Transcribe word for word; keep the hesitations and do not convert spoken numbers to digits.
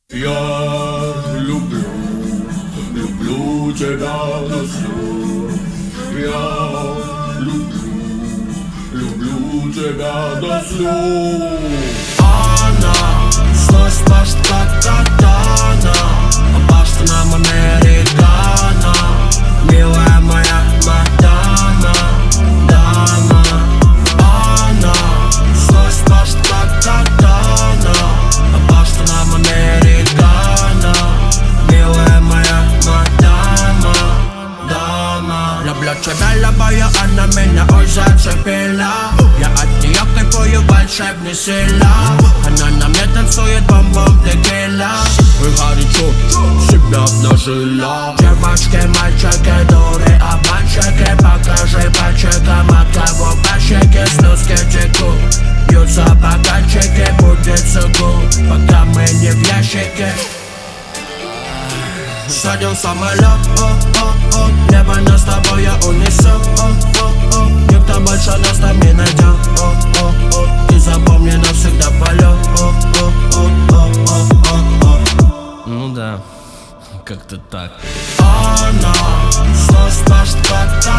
Я люблю, люблю тебя до слез. Я люблю, люблю тебя до слез. Она злость пашет как катана, а пашет нам американо. Милая моя мадама, дама. Она злость пашет как катана, а пашет нам американо. Милая моя мадама, дама. Люблю тебя, любую, она меня ой зацепила. Я от нее кайфую, волшебные сила. Она на мне танцует, бомбом текила. И горячо себя обнажила. Девочки, мальчики, дуры, обманщики. Покажи пальчиком, от кого пальчики. Слезки текут, бьются бокальчики. Будет сукут, пока мы не в ящике. Садим в самолет, о-о-о. Небо нас с тобой я унесу, о-о-о. Никто больше нас там не найдет, о-о-о. Ты запомни навсегда полет, о-о-о-о-о-о. Ну да, как-то так. Она злость пашет как